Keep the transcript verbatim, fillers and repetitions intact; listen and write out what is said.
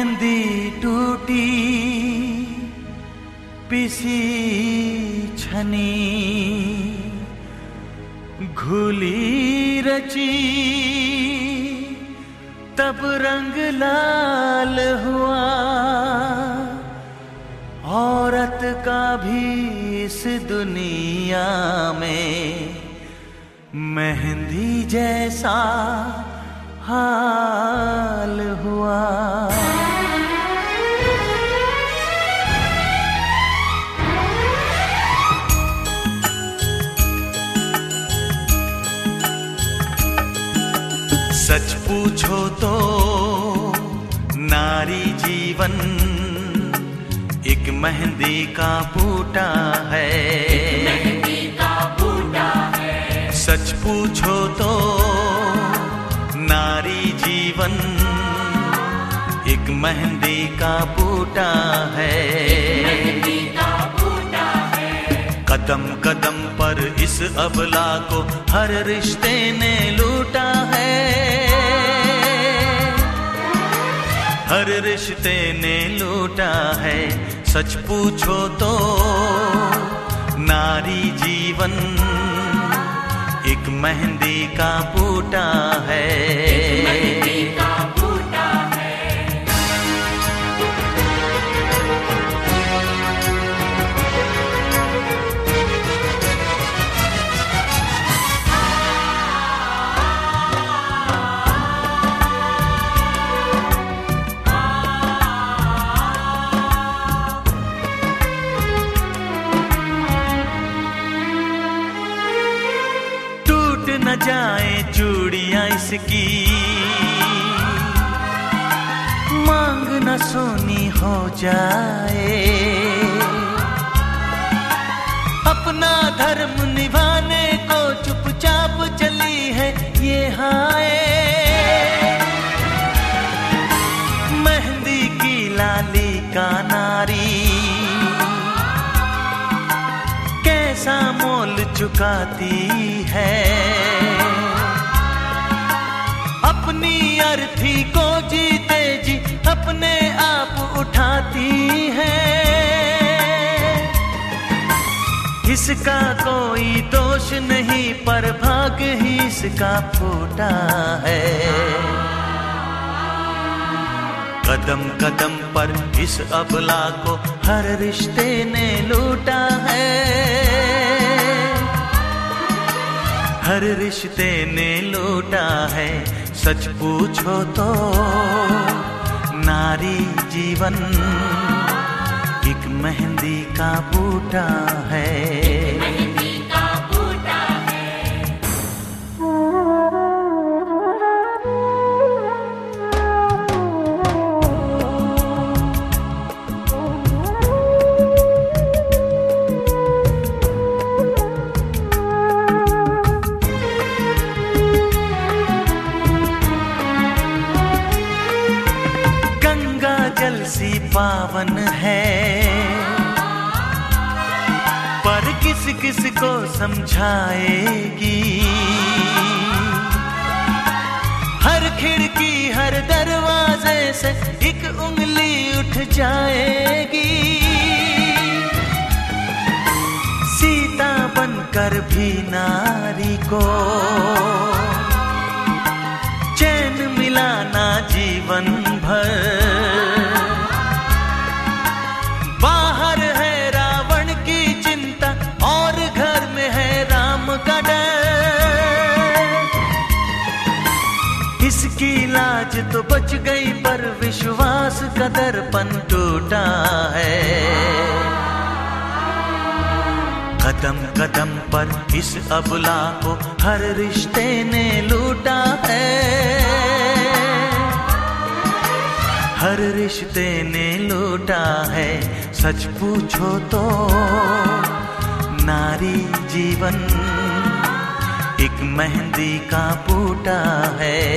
मेहंदी टूटी पिसी छनी, घुली रची तब रंग लाल हुआ। औरत का भी इस दुनिया में मेहंदी जैसा हाल हुआ। सच पूछो तो नारी जीवन एक मेहंदी का बूटा है, एक मेहंदी का बूटा है। सच पूछो तो नारी जीवन एक मेहंदी का बूटा है, एक मेहंदी का बूटा है। कदम कदम पर इस अबला को हर रिश्ते ने लूटा है, हर रिश्ते ने लूटा है। सच पूछो तो नारी जीवन एक मेहंदी का बूटा है, एक मेहंदी का बूटा है। न जाए चूड़ियां इसकी, मांग न सोनी हो जाए। अपना धर्म निभाने को चुपचाप चली है ये हाय। मेहंदी की लाली का नारी कैसा मोल चुकाती है, अपनी अर्थी को जीते जी अपने आप उठाती है। इसका कोई दोष नहीं पर भाग्य ही इसका फूटा है। कदम कदम पर इस अबला को हर रिश्ते ने लूटा है, हर रिश्ते ने लूटा है। सच पूछो तो नारी जीवन एक मेहंदी का बूटा है, एक मेहंदी का बूटा है। जल सी पावन है पर किस किस को समझाएगी। हर खिड़की हर दरवाजे से एक उंगली उठ जाएगी। सीता बनकर भी नारी को चैन मिलाना जीवन भर। बाहर है रावण की चिंता और घर में है राम का डर। इसकी लाज तो बच गई पर विश्वास का दर्पण टूटा है। कदम कदम पर इस अबला को हर रिश्ते ने लूटा है, हर रिश्ते ने लूटा है। सच पूछो तो नारी जीवन एक मेहंदी का बूटा है।